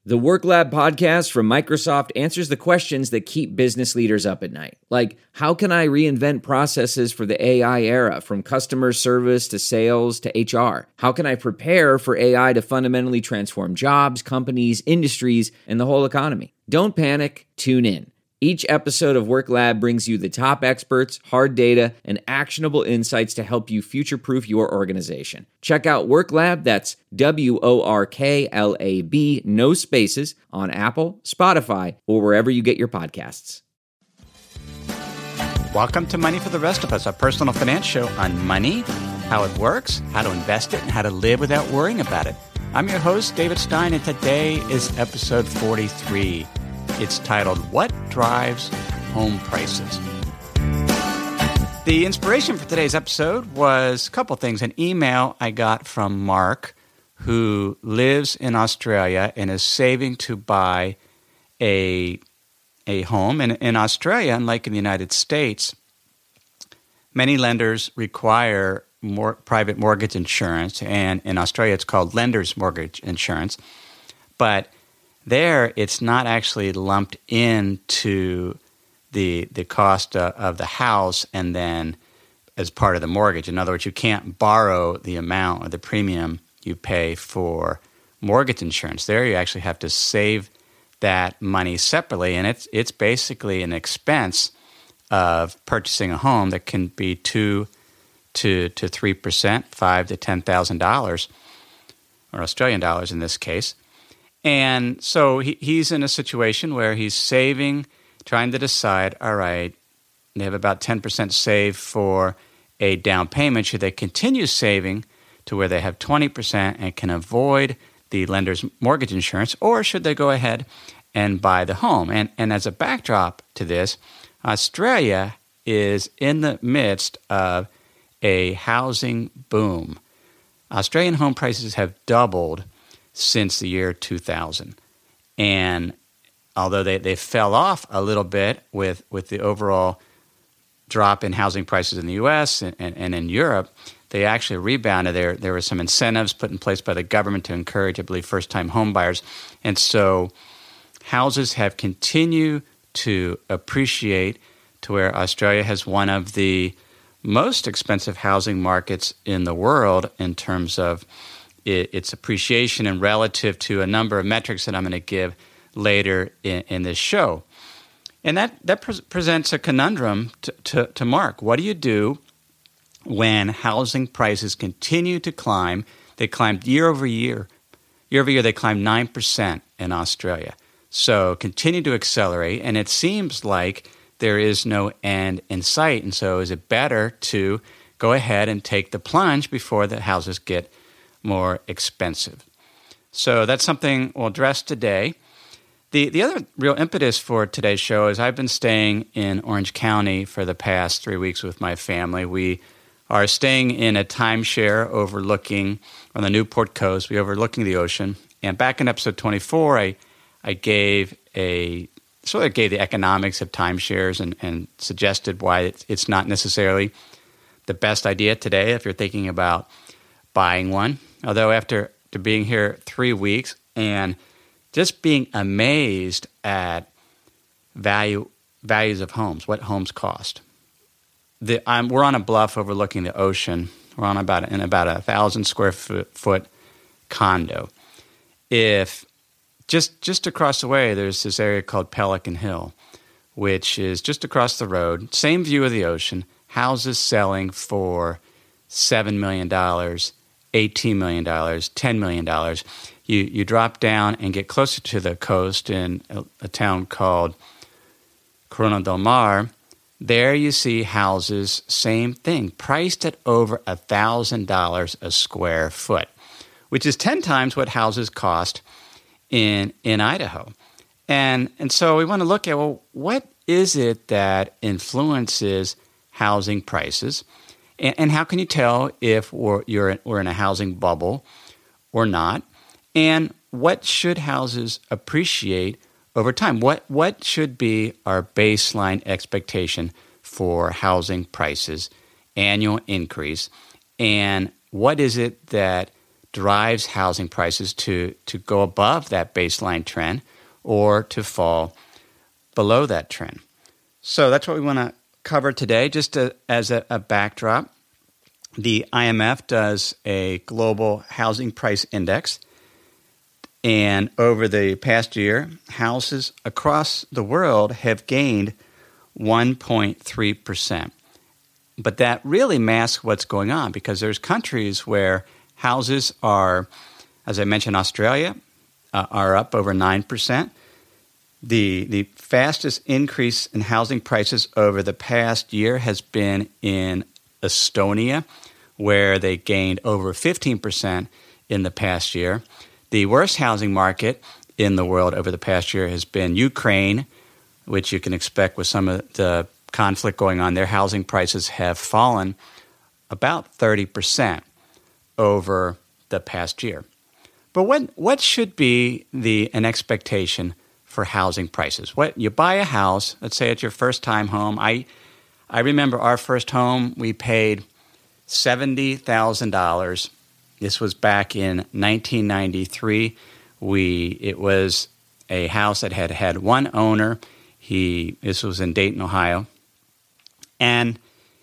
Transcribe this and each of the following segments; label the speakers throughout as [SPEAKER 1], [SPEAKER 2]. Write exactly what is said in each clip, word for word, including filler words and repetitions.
[SPEAKER 1] The Work Lab podcast from Microsoft answers the questions that keep business leaders up at night. Like, how can I reinvent processes for the A I era, from customer service to sales to H R? How can I prepare for A I to fundamentally transform jobs, companies, industries, and the whole economy? Don't panic, tune in. Each episode of Work Lab brings you the top experts, hard data, and actionable insights to help you future-proof your organization. Check out Work Lab, that's W O R K L A B, no spaces, on Apple, Spotify, or wherever you get your podcasts.
[SPEAKER 2] Welcome to Money for the Rest of Us, a personal finance show on money, how it works, how to invest it, and how to live without worrying about it. I'm your host, David Stein, and today is episode forty-three. It's titled, What Drives Home Prices? The inspiration for today's episode was a couple things. An email I got from Mark, who lives in Australia and is saving to buy a, a home. And in Australia, unlike in the United States, many lenders require more private mortgage insurance. And in Australia, it's called lender's mortgage insurance. But there, it's not actually lumped into the the cost uh, of the house and then as part of the mortgage. In other words, you can't borrow the amount or the premium you pay for mortgage insurance. There, you actually have to save that money separately, and it's it's basically an expense of purchasing a home that can be two to to three percent, five to ten thousand dollars, or Australian dollars in this case. And so he, he's in a situation where he's saving, trying to decide, all right, they have about ten percent saved for a down payment. Should they continue saving to where they have twenty percent and can avoid the lender's mortgage insurance, or should they go ahead and buy the home? And, and as a backdrop to this, Australia is in the midst of a housing boom. Australian home prices have doubled since the year two thousand. And although they, they fell off a little bit with, with the overall drop in housing prices in the U S and, and, and in Europe, they actually rebounded. There, there were some incentives put in place by the government to encourage, I believe, first-time home buyers. And so houses have continued to appreciate to where Australia has one of the most expensive housing markets in the world in terms of its appreciation and relative to a number of metrics that I'm going to give later in, in this show. And that, that pre- presents a conundrum to, to, to Mark. What do you do when housing prices continue to climb? They climbed year over year. Year over year, they climbed nine percent in Australia. So continue to accelerate, and it seems like there is no end in sight. And so is it better to go ahead and take the plunge before the houses get more expensive? So that's something we'll address today. The the other real impetus for today's show is I've been staying in Orange County for the past three weeks with my family. We are staying in a timeshare overlooking, on the Newport coast, we overlooking the ocean. And back in episode twenty-four, I I gave a sort of gave the economics of timeshares and, and suggested why it's, it's not necessarily the best idea today if you're thinking about buying one. Although after, after being here three weeks and just being amazed at value values of homes, what homes cost. The, I'm, we're on a bluff overlooking the ocean. We're on about in about a thousand square foot, foot condo. If just just across the way, there's this area called Pelican Hill, which is just across the road, same view of the ocean. Houses selling for seven million dollars. eighteen million dollars, ten million dollars. You you drop down and get closer to the coast in a, a town called Corona del Mar. There you see houses, same thing, priced at over one thousand dollars a square foot, which is ten times what houses cost in in Idaho. And and so we want to look at, well, what is it that influences housing prices? And, and how can you tell if we're, you're, we're in a housing bubble or not? And what should houses appreciate over time? What what should be our baseline expectation for housing prices, annual increase, and what is it that drives housing prices to, to go above that baseline trend or to fall below that trend. So that's what we want to cover today, just to, as a, a backdrop. The I M F does a global housing price index, and over the past year, houses across the world have gained one point three percent. But that really masks what's going on, because there's countries where houses are, as I mentioned, Australia, uh, are up over nine percent. The, the fastest increase in housing prices over the past year has been in Estonia, where they gained over fifteen percent in the past year. The worst housing market in the world over the past year has been Ukraine, which you can expect with some of the conflict going on. Their housing prices have fallen about thirty percent over the past year. But what what should be the an expectation for housing prices? What you buy a house, let's say it's your first time home. I I remember our first home, we paid seventy thousand dollars. This was back in nineteen ninety-three. We it was a house that had had one owner. He this was in Dayton, Ohio. And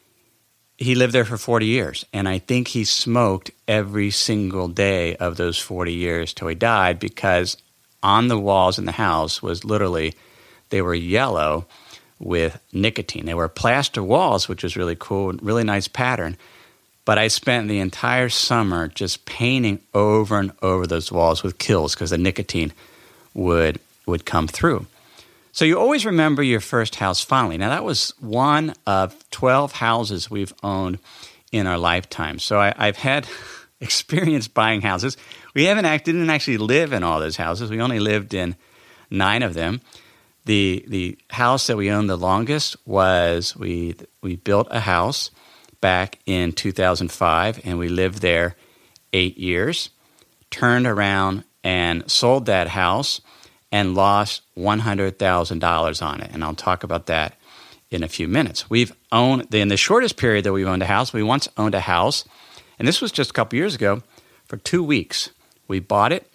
[SPEAKER 2] he lived there for forty years. And I think he smoked every single day of those forty years till he died, because on the walls in the house was literally, they were yellow with nicotine. They were plaster walls, which was really cool, really nice pattern. But I spent the entire summer just painting over and over those walls with Kilz, because the nicotine would would come through. So you always remember your first house fondly. Now, that was one of twelve houses we've owned in our lifetime. So I, I've had experience buying houses. We haven't act, didn't actually live in all those houses. We only lived in nine of them. The the house that we owned the longest was, we we built a house back in two thousand five, and we lived there eight years, turned around and sold that house and lost one hundred thousand dollars on it. And I'll talk about that in a few minutes. We've owned, in the shortest period that we've owned a house, we once owned a house, and this was just a couple years ago, for two weeks. We bought it.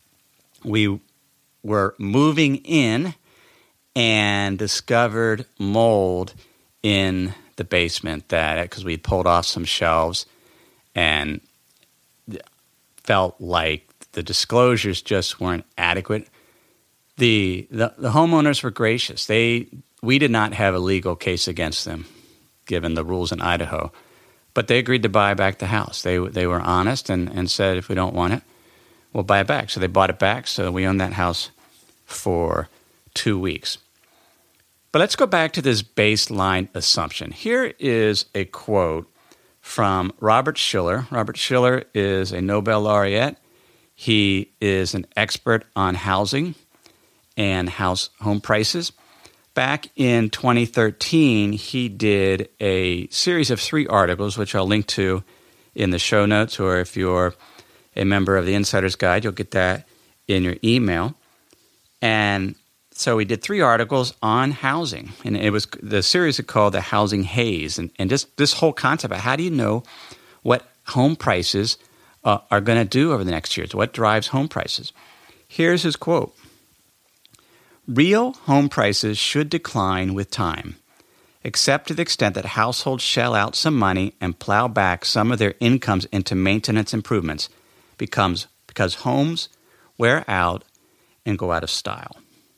[SPEAKER 2] We were moving in and discovered mold in the basement, that because we pulled off some shelves and felt like the disclosures just weren't adequate. The, the the homeowners were gracious. They we did not have a legal case against them, given the rules in Idaho, but they agreed to buy back the house. They they were honest and, and said, if we don't want it, we'll buy it back. So they bought it back. So we owned that house for two weeks. But let's go back to this baseline assumption. Here is a quote from Robert Shiller. Robert Shiller is a Nobel laureate. He is an expert on housing and house home prices. Back in twenty thirteen, he did a series of three articles, which I'll link to in the show notes, or if you're a member of the Insider's Guide, you'll get that in your email. And so we did three articles on housing, and it was the series is called The Housing Haze, and, and just this whole concept of how do you know what home prices uh, are going to do over the next years, what drives home prices. Here's his quote. Real home prices should decline with time, except to the extent that households shell out some money and plow back some of their incomes into maintenance improvements, becomes because homes wear out and go out of style.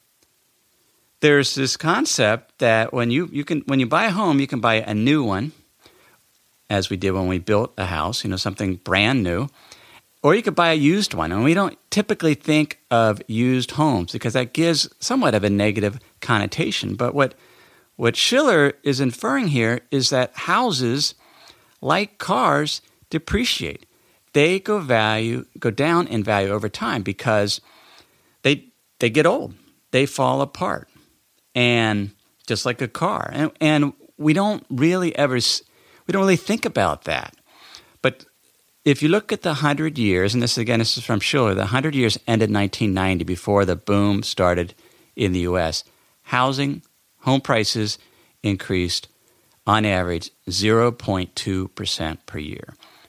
[SPEAKER 2] There's this concept that when you, you can when you buy a home, you can buy a new one, as we did when we built a house, you know, something brand new, or you could buy a used one. And we don't typically think of used homes because that gives somewhat of a negative connotation. But what what Shiller is inferring here is that houses, like cars, depreciate. They go value go down in value over time because they they get old. They fall apart. And just like a car. And, and we don't really ever, we don't really think about that. But if you look at the one hundred years, and this again, this is from Shiller, the one hundred years ended nineteen ninety, before the boom started in the U S. Housing, home prices increased on average zero point two percent per year.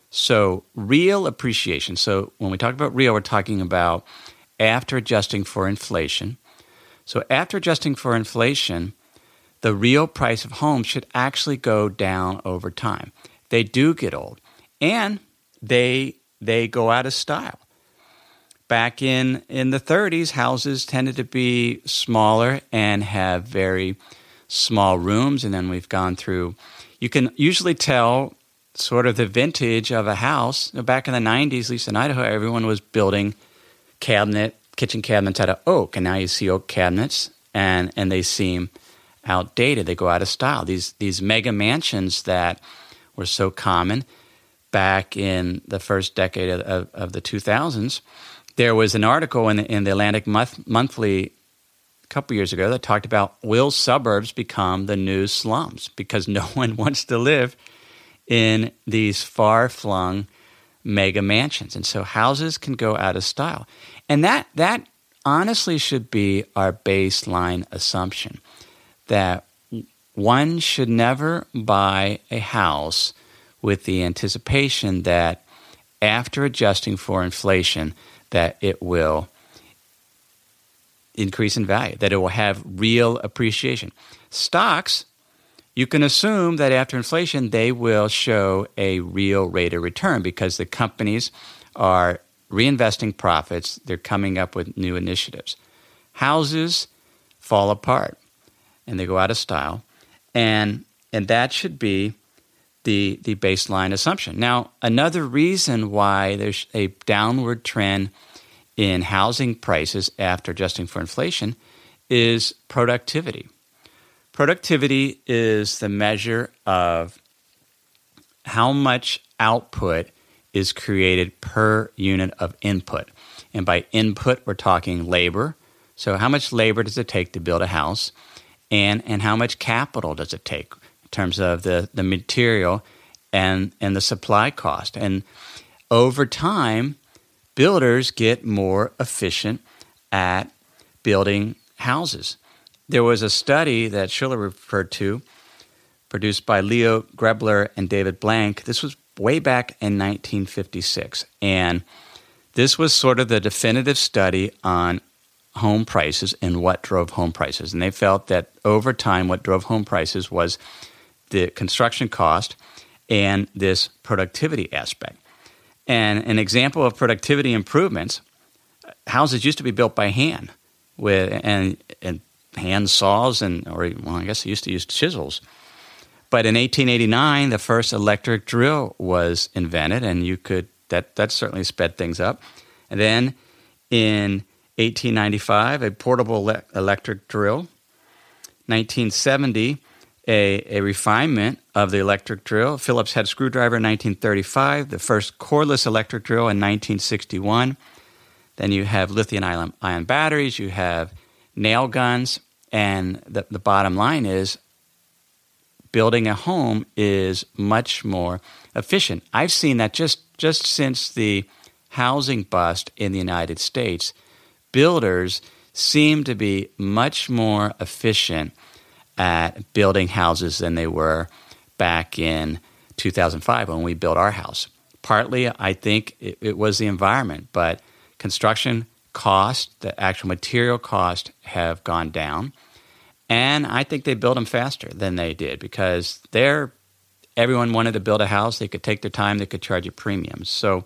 [SPEAKER 2] So real appreciation. So when we talk about real, we're talking about after adjusting for inflation. So after adjusting for inflation, the real price of homes should actually go down over time. They do get old, and they they go out of style. Back in, in the thirties, houses tended to be smaller and have very small rooms, and then we've gone through. You can usually tell sort of the vintage of a house. Back in the nineties, at least in Idaho, everyone was building cabinet, kitchen cabinets out of oak, and now you see oak cabinets, and, and they seem outdated. They go out of style. These these mega mansions that were so common back in the first decade of, of, of the two thousands. There was an article in the, in the Atlantic Month, Monthly a couple years ago that talked about, will suburbs become the new slums? Because no one wants to live in these far-flung mega mansions. And so houses can go out of style. And that that honestly should be our baseline assumption, that one should never buy a house with the anticipation that after adjusting for inflation, that it will increase in value, that it will have real appreciation. Stocks, you can assume that after inflation, they will show a real rate of return because the companies are reinvesting profits. They're coming up with new initiatives. Houses fall apart and they go out of style, and and that should be the the baseline assumption. Now, another reason why there's a downward trend in housing prices after adjusting for inflation is productivity. Productivity is the measure of how much output is created per unit of input. And by input, we're talking labor. So how much labor does it take to build a house? And and how much capital does it take in terms of the, the material and, and the supply cost? And over time, builders get more efficient at building houses. There was a study that Shiller referred to, produced by Leo Grebler and David Blank. This was way back in nineteen fifty-six. And this was sort of the definitive study on home prices and what drove home prices. And they felt that over time, what drove home prices was the construction cost and this productivity aspect. And an example of productivity improvements, houses used to be built by hand with and and hand saws and or well, I guess they used to use chisels. But in eighteen eighty-nine, the first electric drill was invented, and you could that that certainly sped things up. And then in eighteen ninety-five, a portable le- electric drill. nineteen seventy, a, a refinement of the electric drill. Phillips head screwdriver in nineteen thirty-five, the first cordless electric drill in nineteen sixty-one. Then you have lithium ion batteries, you have nail guns, and the, the bottom line is building a home is much more efficient. I've seen that just, just since the housing bust in the United States. Builders seem to be much more efficient at building houses than they were back in two thousand five when we built our house. Partly, I think it, it was the environment, but construction cost, the actual material cost have gone down. And I think they built them faster than they did because they're, everyone wanted to build a house. They could take their time. They could charge you premiums. So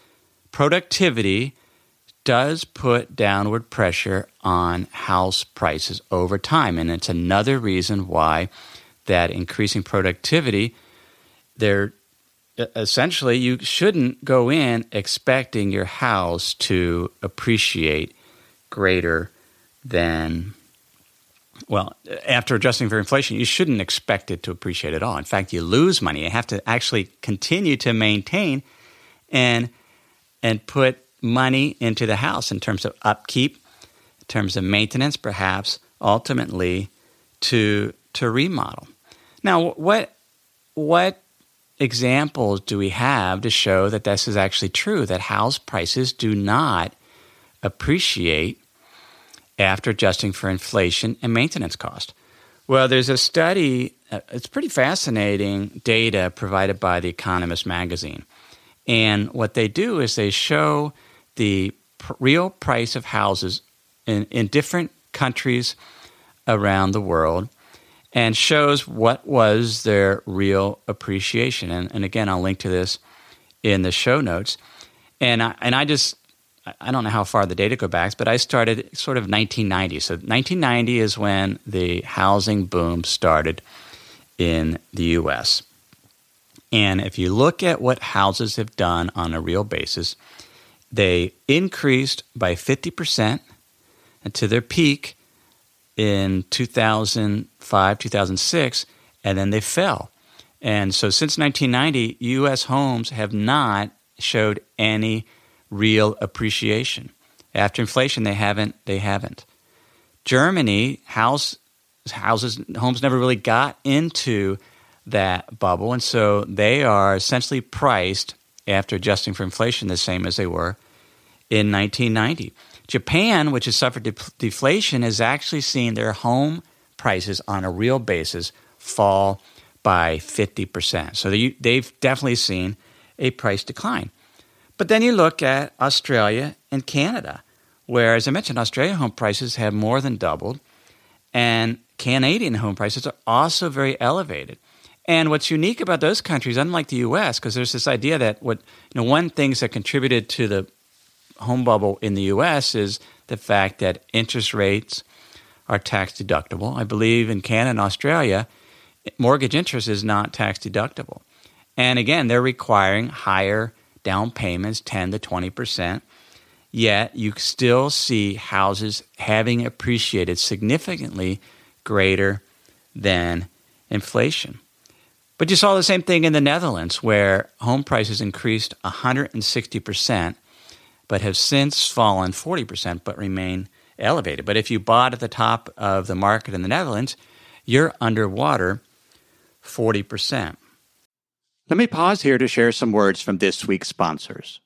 [SPEAKER 2] productivity does put downward pressure on house prices over time. And it's another reason why that increasing productivity, there essentially you shouldn't go in expecting your house to appreciate greater than, well, after adjusting for inflation, you shouldn't expect it to appreciate at all. In fact, you lose money. You have to actually continue to maintain and and put money into the house in terms of upkeep, in terms of maintenance, perhaps ultimately to to remodel. Now, what what examples do we have to show that this is actually true, that house prices do not appreciate after adjusting for inflation and maintenance cost? Well, there's a study, uh, it's pretty fascinating data provided by The Economist magazine. And what they do is they show the pr- real price of houses in, in different countries around the world and shows what was their real appreciation. And, and again, I'll link to this in the show notes. And I, and I just, I don't know how far the data go back, but I started sort of nineteen ninety. So nineteen ninety is when the housing boom started in the U S. And if you look at what houses have done on a real basis, they increased by fifty percent to their peak in two thousand five, two thousand six, and then they fell. And so since nineteen ninety, U S homes have not showed any real appreciation. After inflation, they haven't. They haven't. Germany, house, houses, homes never really got into that bubble, and so they are essentially priced, after adjusting for inflation, the same as they were in nineteen ninety. Japan, which has suffered de- deflation, has actually seen their home prices on a real basis fall by fifty percent. So they, they've definitely seen a price decline. But then you look at Australia and Canada, where, as I mentioned, Australian home prices have more than doubled, and Canadian home prices are also very elevated. And what's unique about those countries, unlike the U S, because there's this idea that what you know, one things that contributed to the home bubble in the U S is the fact that interest rates are tax deductible. I believe in Canada and Australia, mortgage interest is not tax deductible. And again, they're requiring higher down payments, ten to twenty percent. Yet you still see houses having appreciated significantly greater than inflation. But you saw the same thing in the Netherlands, where home prices increased one hundred sixty percent, but have since fallen forty percent, but remain elevated. But if you bought at the top of the market in the Netherlands, you're underwater forty percent. Let me pause here to share some words from this week's sponsors.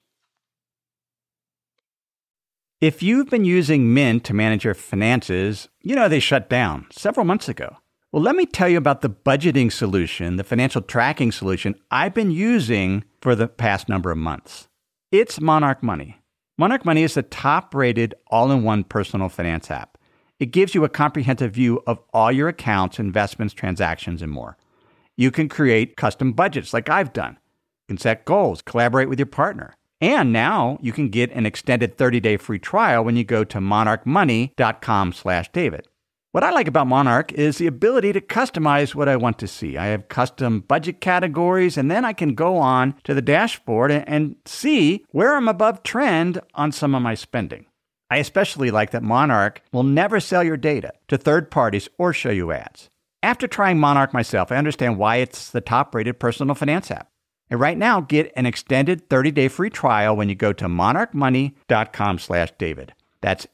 [SPEAKER 3] If you've been using Mint to manage your finances, you know they shut down several months ago. Well, let me tell you about the budgeting solution, the financial tracking solution I've been using for the past number of months. It's Monarch Money. Monarch Money is the top-rated all-in-one personal finance app. It gives you a comprehensive view of all your accounts, investments, transactions, and more. You can create custom budgets like I've done. You can set goals, collaborate with your partner. And now you can get an extended thirty-day free trial when you go to monarchmoney.com slash David. What I like about Monarch is the ability to customize what I want to see. I have custom budget categories, and then I can go on to the dashboard and see where I'm above trend on some of my spending. I especially like that Monarch will never sell your data to third parties or show you ads. After trying Monarch myself, I understand why it's the top-rated personal finance app. And right now, get an extended thirty-day free trial when you go to monarchmoney.com slash David. That's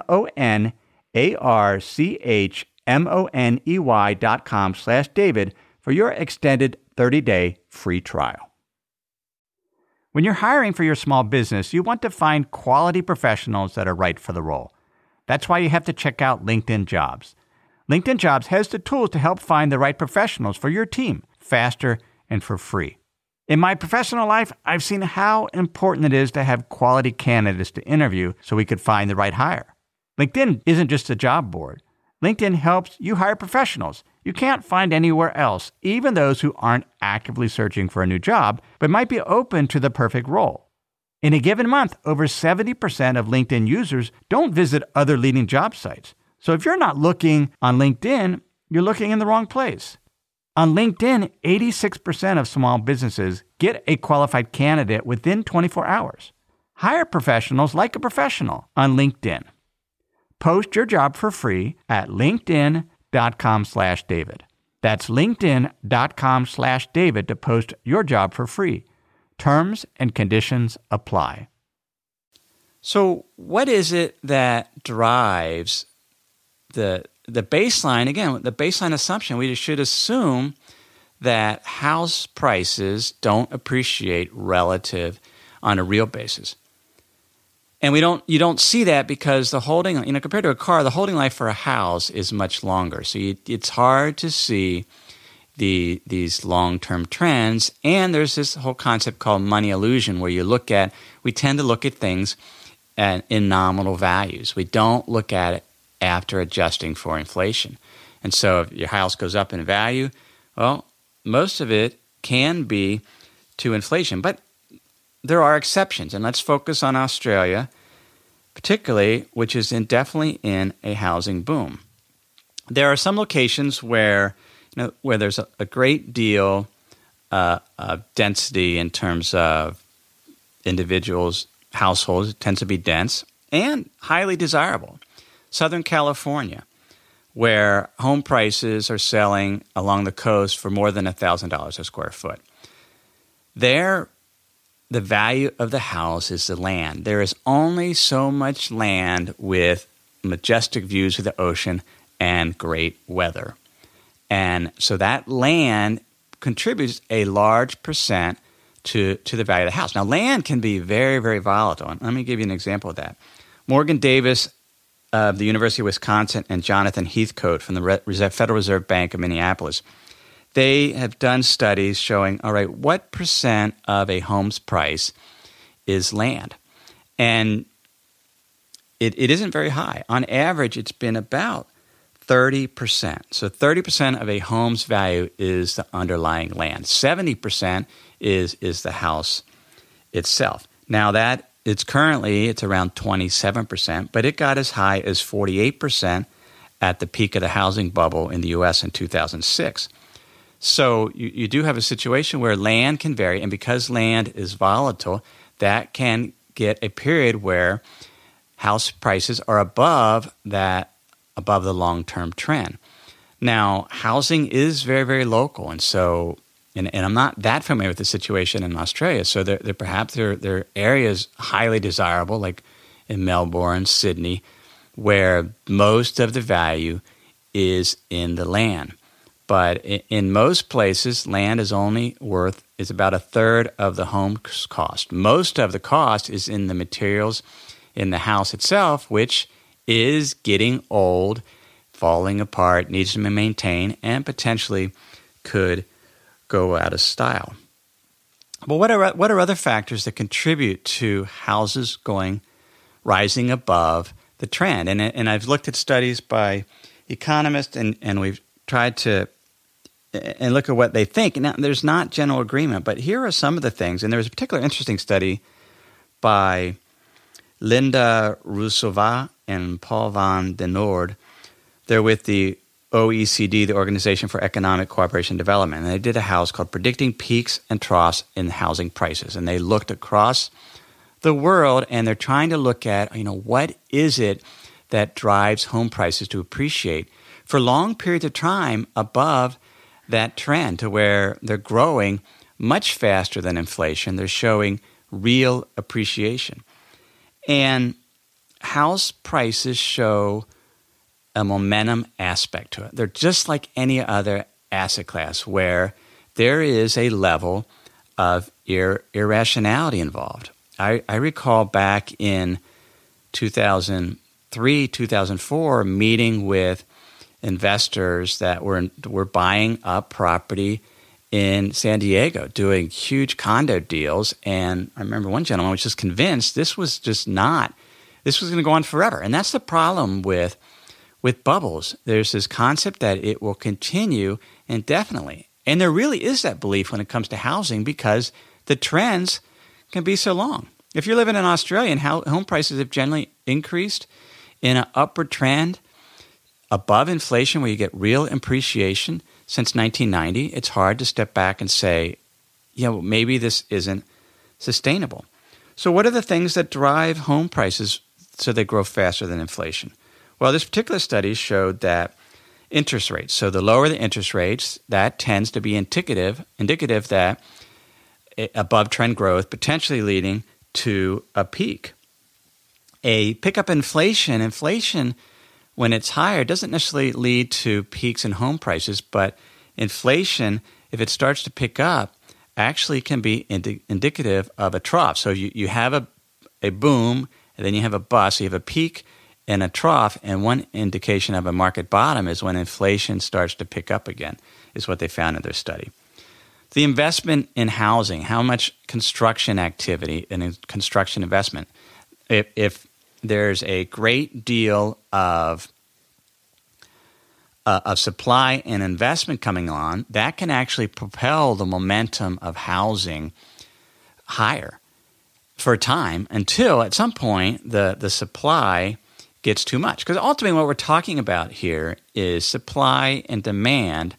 [SPEAKER 3] M-O-N-A-R-C-H-M-O-N-E-Y dot com slash David for your extended thirty-day free trial. When you're hiring for your small business, you want to find quality professionals that are right for the role. That's why you have to check out LinkedIn Jobs. LinkedIn Jobs has the tools to help find the right professionals for your team faster and for free. In my professional life, I've seen how important it is to have quality candidates to interview so we could find the right hire. LinkedIn isn't just a job board. LinkedIn helps you hire professionals you can't find anywhere else, even those who aren't actively searching for a new job, but might be open to the perfect role. In a given month, over seventy percent of LinkedIn users don't visit other leading job sites. So if you're not looking on LinkedIn, you're looking in the wrong place. On LinkedIn, eighty-six percent of small businesses get a qualified candidate within twenty-four hours. Hire professionals like a professional on LinkedIn. Post your job for free at linkedin.com slash David. That's linkedin.com slash David to post your job for free. Terms and conditions apply.
[SPEAKER 2] So what is it that drives the the baseline? Again, the baseline assumption, we should assume that house prices don't appreciate relative on a real basis. And we don't you don't see that because the holding, you know, compared to a car, the holding life for a house is much longer. So you, it's hard to see the these long-term trends. And there's this whole concept called money illusion, where you look at, we tend to look at things at, in nominal values. We don't look at it after adjusting for inflation. And so if your house goes up in value, well, most of it can be to inflation. But there are exceptions, and let's focus on Australia, particularly, which is in, definitely in a housing boom. There are some locations where, you know, where there's a, a great deal uh, of density in terms of individuals, households. It tends to be dense and highly desirable. Southern California, where home prices are selling along the coast for more than one thousand dollars a square foot. There, the value of the house is the land. There is only so much land with majestic views of the ocean and great weather. And so that land contributes a large percent to, to the value of the house. Now, land can be very, very volatile. And let me give you an example of that. Morgan Davis of the University of Wisconsin and Jonathan Heathcote from the Reserve, Federal Reserve Bank of Minneapolis, they have done studies showing, all right, what percent of a home's price is land? And it, it isn't very high. On average, it's been about thirty percent. So thirty percent of a home's value is the underlying land. seventy percent is, is the house itself. Now that it's currently, it's around twenty-seven percent, but it got as high as forty-eight percent at the peak of the housing bubble in the U S in two thousand six. So you, you do have a situation where land can vary, and because land is volatile, that can get a period where house prices are above that, above the long-term trend. Now, housing is very, very local, and so, and, and I'm not that familiar with the situation in Australia, so there, there perhaps there, there are areas highly desirable, like in Melbourne, Sydney, where most of the value is in the land. But in most places, land is only worth, is about a third of the home's cost. Most of the cost is in the materials in the house itself, which is getting old, falling apart, needs to be maintained, and potentially could go out of style. But what are, what are other factors that contribute to houses going, rising above the trend? And, and I've looked at studies by economists, and, and we've tried to and look at what they think. Now, there's not general agreement, but here are some of the things. And there was a particular interesting study by Linda Rusova and Paul van den Noord. They're with the O E C D, the Organization for Economic Cooperation and Development, and they did a house called Predicting Peaks and Troughs in Housing Prices. And they looked across the world, and they're trying to look at, you know, what is it that drives home prices to appreciate for long periods of time above that trend, to where they're growing much faster than inflation. They're showing real appreciation. And house prices show a momentum aspect to it. They're just like any other asset class where there is a level of ir- irrationality involved. I, I recall back in two thousand three, two thousand four, meeting with investors that were were buying up property in San Diego, doing huge condo deals. And I remember one gentleman was just convinced this was just not, this was going to go on forever. And that's the problem with with bubbles. There's this concept that it will continue indefinitely. And there really is that belief when it comes to housing, because the trends can be so long. If you're living in Australia and home prices have generally increased in an upward trend above inflation, where you get real appreciation since nineteen ninety, it's hard to step back and say, you know, maybe this isn't sustainable. So what are the things that drive home prices so they grow faster than inflation? Well, this particular study showed that interest rates, so the lower the interest rates, that tends to be indicative, indicative that above trend growth, potentially leading to a peak. A pickup in inflation, inflation when it's higher, doesn't necessarily lead to peaks in home prices, but inflation, if it starts to pick up, actually can be indi- indicative of a trough. So you, you have a, a boom, and then you have a bust. So you have a peak in a trough, and one indication of a market bottom is when inflation starts to pick up again, is what they found in their study. The investment in housing, how much construction activity and construction investment, if, if there's a great deal of uh, of supply and investment coming on, that can actually propel the momentum of housing higher for a time until at some point the, the supply gets too much. Because ultimately what we're talking about here is supply and demand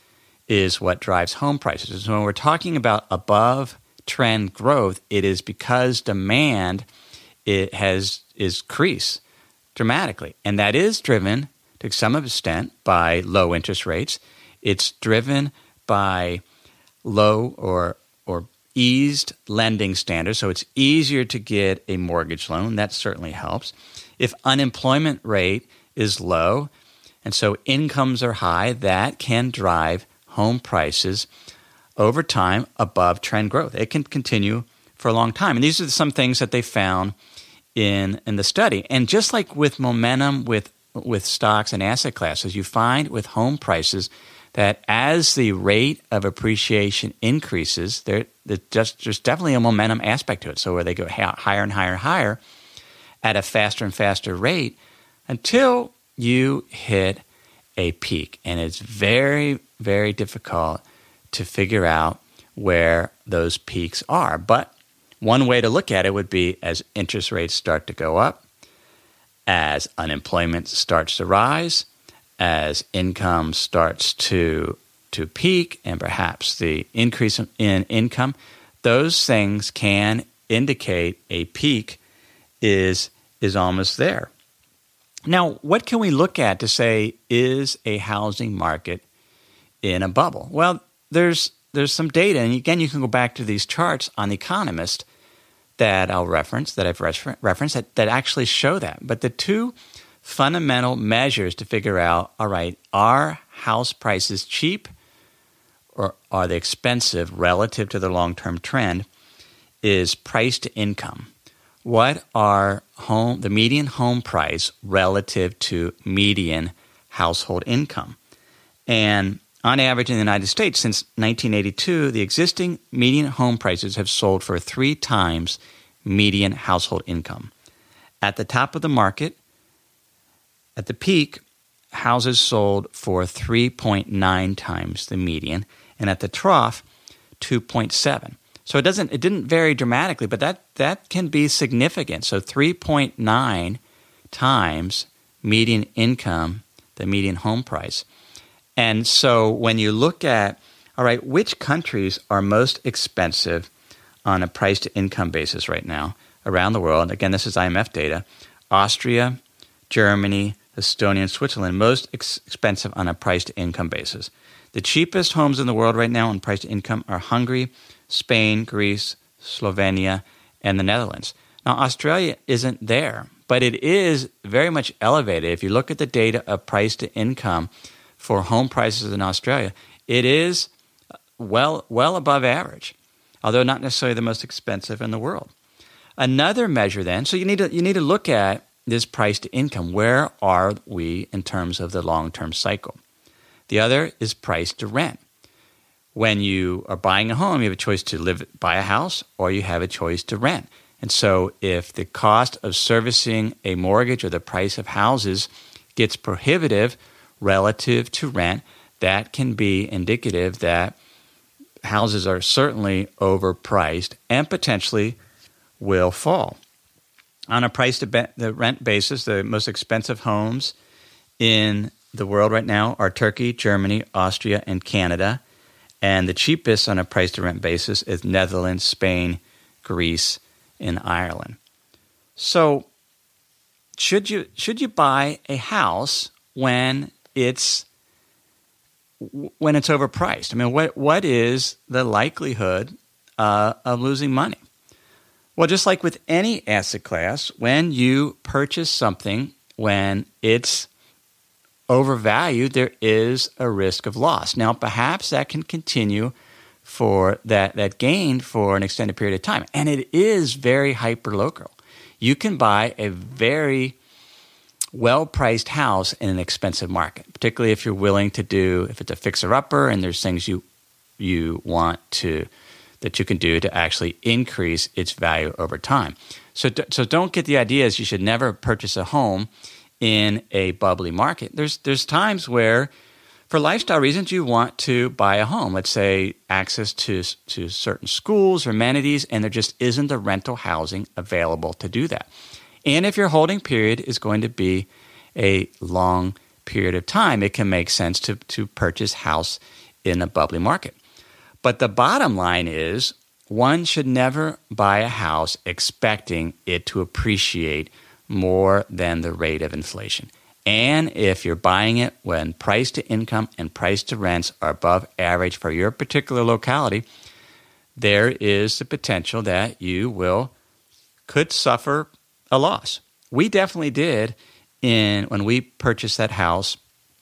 [SPEAKER 2] is what drives home prices. So when we're talking about above trend growth, it is because demand it has is increased dramatically. And that is driven to some extent by low interest rates. It's driven by low or or eased lending standards. So it's easier to get a mortgage loan. That certainly helps. If unemployment rate is low and so incomes are high, that can drive home prices over time above trend growth. It can continue for a long time. And these are some things that they found in, in the study. And just like with momentum with, with stocks and asset classes, you find with home prices that as the rate of appreciation increases, there, just, there's definitely a momentum aspect to it. So where they go higher and higher and higher at a faster and faster rate until you hit a peak. And it's very, very difficult to figure out where those peaks are. But one way to look at it would be as interest rates start to go up, as unemployment starts to rise, as income starts to to peak, and perhaps the increase in income, those things can indicate a peak is is almost there. Now, what can we look at to say is a housing market in a bubble? Well, there's there's some data, and again, you can go back to these charts on The Economist that I'll reference, that I've refer- referenced, that, that actually show that. But the two fundamental measures to figure out, all right, are house prices cheap or are they expensive relative to the long-term trend, is price to income. What are home the median home price relative to median household income? And on average in the United States, since nineteen eighty-two, the existing median home prices have sold for three times median household income. At the top of the market, at the peak, houses sold for three point nine times the median, and at the trough, two point seven. So it doesn't it didn't vary dramatically, but that, that can be significant. So three point nine times median income, the median home price. And so when you look at, all right, which countries are most expensive on a price-to-income basis right now around the world? Again, this is I M F data. Austria, Germany, Estonia, and Switzerland, most ex- expensive on a price-to-income basis. The cheapest homes in the world right now on price-to-income are Hungary, Spain, Greece, Slovenia, and the Netherlands. Now, Australia isn't there, but it is very much elevated. If you look at the data of price-to-income for home prices in Australia, it is well well above average, although not necessarily the most expensive in the world. Another measure then, so you need to you need to look at this price to income. Where are we in terms of the long-term cycle? The other is price to rent. When you are buying a home, you have a choice to live buy a house or you have a choice to rent. And so if the cost of servicing a mortgage or the price of houses gets prohibitive relative to rent, that can be indicative that houses are certainly overpriced and potentially will fall. On a price to be- the rent basis, the most expensive homes in the world right now are Turkey, Germany, Austria, and Canada. And the cheapest on a price to rent basis is Netherlands, Spain, Greece, and Ireland. So should you should you buy a house when it's when it's overpriced? I mean, what what is the likelihood uh, of losing money? Well, just like with any asset class, when you purchase something when it's overvalued, there is a risk of loss. Now, perhaps that can continue for that, that gain for an extended period of time. And it is very hyperlocal. You can buy a very well-priced house in an expensive market, particularly if you're willing to do, if it's a fixer-upper and there's things you you want to, that you can do to actually increase its value over time. So, so don't get the idea is you should never purchase a home in a bubbly market. There's there's times where, for lifestyle reasons, you want to buy a home. Let's say access to to certain schools or amenities, and there just isn't the rental housing available to do that. And if your holding period is going to be a long period of time, it can make sense to, to purchase house in a bubbly market. But the bottom line is one should never buy a house expecting it to appreciate more than the rate of inflation. And if you're buying it when price to income and price to rents are above average for your particular locality, there is the potential that you will could suffer a loss. We definitely did in when we purchased that house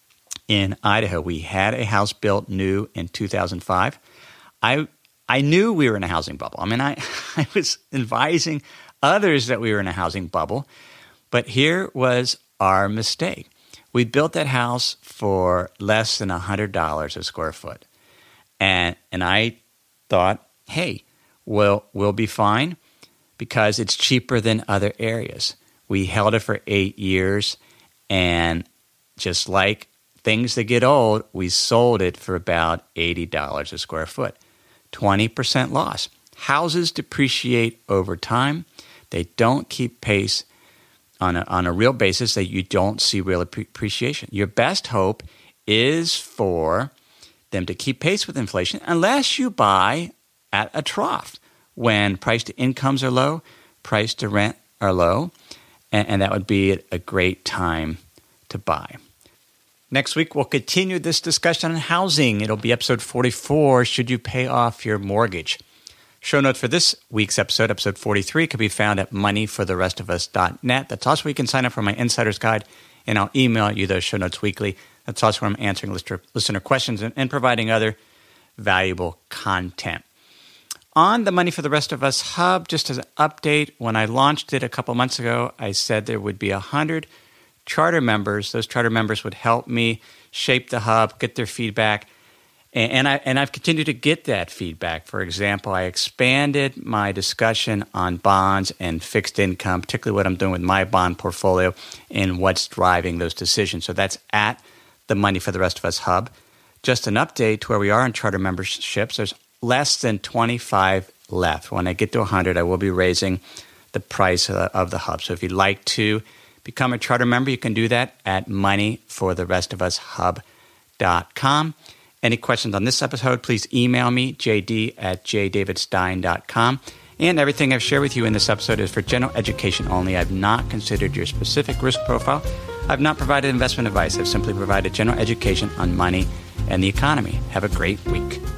[SPEAKER 2] in Idaho. We had a house built new in two thousand five. I I knew we were in a housing bubble. I mean, I, I was advising others that we were in a housing bubble, but here was our mistake. We built that house for less than one hundred dollars a square foot. And and I thought, hey, we'll, we'll be fine because it's cheaper than other areas. We held it for eight years, and just like things that get old, we sold it for about eighty dollars a square foot. twenty percent loss. Houses depreciate over time. They don't keep pace on a, on a real basis, that you don't see real appreciation. Your best hope is for them to keep pace with inflation unless you buy at a trough when price to incomes are low, price to rent are low, and, and that would be a great time to buy. Next week, we'll continue this discussion on housing. It'll be episode forty-four, Should You Pay Off Your Mortgage? Show notes for this week's episode, episode forty-three, can be found at money for the rest of us dot net. That's also where you can sign up for my Insider's Guide, and I'll email you those show notes weekly. That's also where I'm answering listener, listener questions and, and providing other valuable content. On the Money for the Rest of Us Hub, just as an update, when I launched it a couple months ago, I said there would be one hundred charter members. Those charter members would help me shape the hub, get their feedback, and, and, I, and I've continued to get that feedback. For example, I expanded my discussion on bonds and fixed income, particularly what I'm doing with my bond portfolio and what's driving those decisions. So that's at the Money for the Rest of Us Hub. Just an update to where we are in charter memberships. There's less than twenty-five left. When I get to one hundred, I will be raising the price of the hub. So if you'd like to become a charter member, you can do that at money for the rest of us hub dot com. Any questions on this episode, please email me, j d at j david stein dot com. And everything I've shared with you in this episode is for general education only. I've not considered your specific risk profile. I've not provided investment advice. I've simply provided general education on money and the economy. Have a great week.